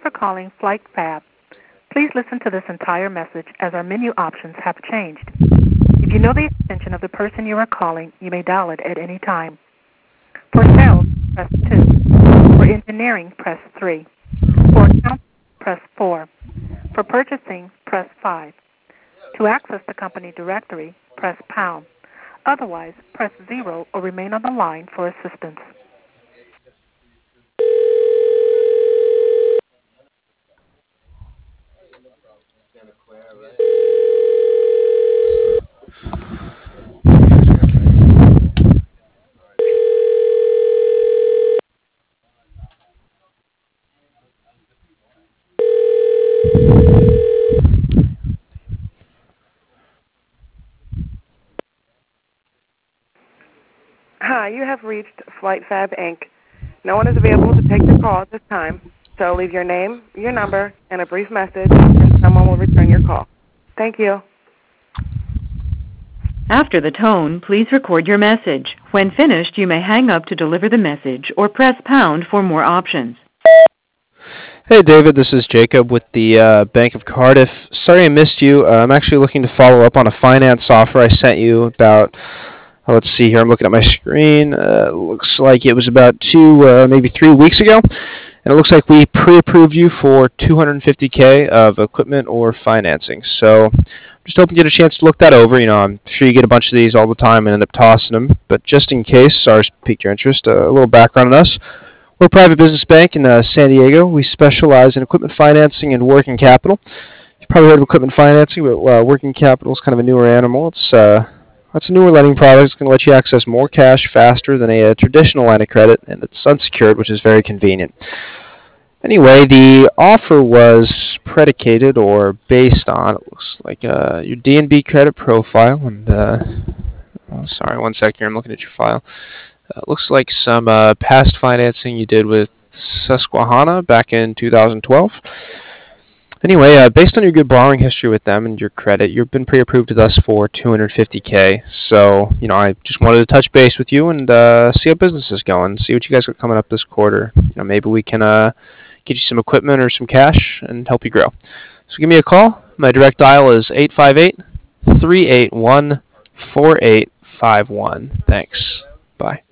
for calling Flight Fab. Please listen to this entire message as our menu options have changed. If you know the extension of the person you are calling, you may dial it at any time. For sales, press 2. For engineering, press 3. For accounts, press 4. For purchasing, press 5. To access the company directory, press pound. Otherwise, press 0 or remain on the line for assistance. Hi, you have reached Flight Fab, Inc. No one is available to take your call at this time, so leave your name, your number, and a brief message, and someone will return your call. Thank you. After the tone, please record your message. When finished, you may hang up to deliver the message or press pound for more options. Hey David, this is Jacob with the Bank of Cardiff. Sorry I missed you. I'm actually looking to follow up on a finance offer I sent you about, let's see here, I'm looking at my screen. Looks like it was about maybe 3 weeks ago. And it looks like we pre-approved you for $250K of equipment or financing. So just hoping you get a chance to look that over. You know, I'm sure you get a bunch of these all the time and end up tossing them. But just in case ours piqued your interest, a little background on us. We're a private business bank in San Diego. We specialize in equipment financing and working capital. You've probably heard of equipment financing, but working capital is kind of a newer animal. It's a newer lending product. It's going to let you access more cash faster than a traditional line of credit, and it's unsecured, which is very convenient. Anyway, the offer was predicated or based on, it looks like, your D&B credit profile. And sorry, one sec here. I'm looking at your file. Looks like some past financing you did with Susquehanna back in 2012. Anyway, based on your good borrowing history with them and your credit, you've been pre-approved with us for $250K. So, you know, I just wanted to touch base with you and see how business is going, see what you guys got coming up this quarter. You know, maybe we can get you some equipment or some cash and help you grow. So give me a call. My direct dial is 858-381-4851. Thanks. Bye.